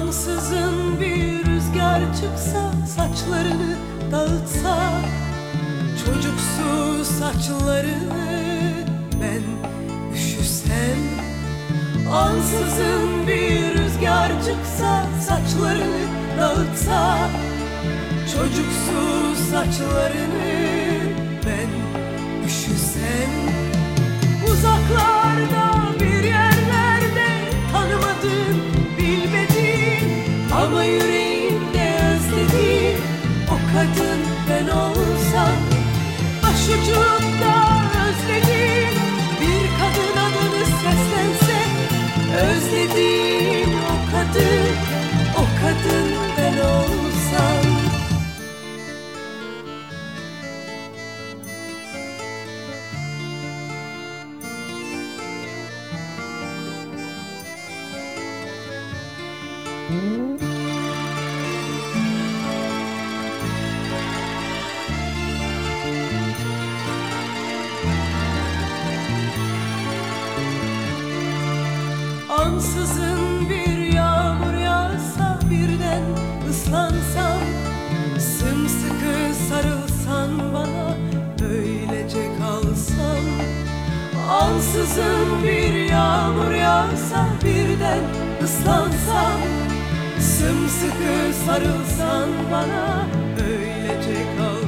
Ansızın bir rüzgar çıksa, saçlarını dağıtsa, çocuksu saçlarını ben üşüsem. Ansızın bir rüzgar çıksa, saçlarını dağıtsa, çocuksu saçlarını ben üşüsem. Uzaklarda bir yerlerde tanımadığım, bilmediğim ama yüreğimde özlediğim o kadın ben olsam. Başucumda özlediğim bir kadın adını seslense, özlediğim o kadın, o kadın ben olsam. Ansızın bir yağmur yağsa, birden ıslansam, sımsıkı sarılsan bana, böylece kalsam. Ansızın bir yağmur yağsa, birden ıslansam, sımsıkı sarılsan bana, böylece kalsam.